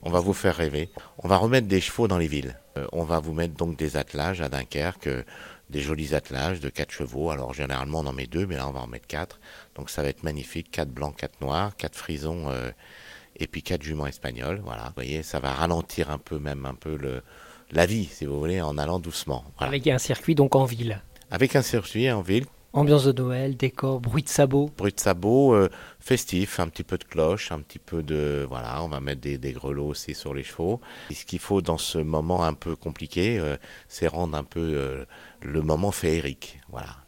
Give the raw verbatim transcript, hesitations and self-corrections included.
On va vous faire rêver. On va remettre des chevaux dans les villes. Euh, on va vous mettre donc des attelages à Dunkerque, euh, des jolis attelages de quatre chevaux. Alors généralement on en met deux, mais là on va en mettre quatre. Donc ça va être magnifique. Quatre blancs, quatre noirs, quatre frisons euh, et puis quatre juments espagnols. Voilà. Vous voyez, ça va ralentir un peu même un peu le, la vie, si vous voulez, en allant doucement. Voilà. Avec un circuit donc en ville. Avec un circuit en ville. Ambiance de Noël, décor, bruit de sabots. Bruit de sabots, euh, festif, un petit peu de cloche, un petit peu de... Voilà, on va mettre des, des grelots aussi sur les chevaux. Et ce qu'il faut dans ce moment un peu compliqué, euh, c'est rendre un peu euh, le moment féerique. Voilà.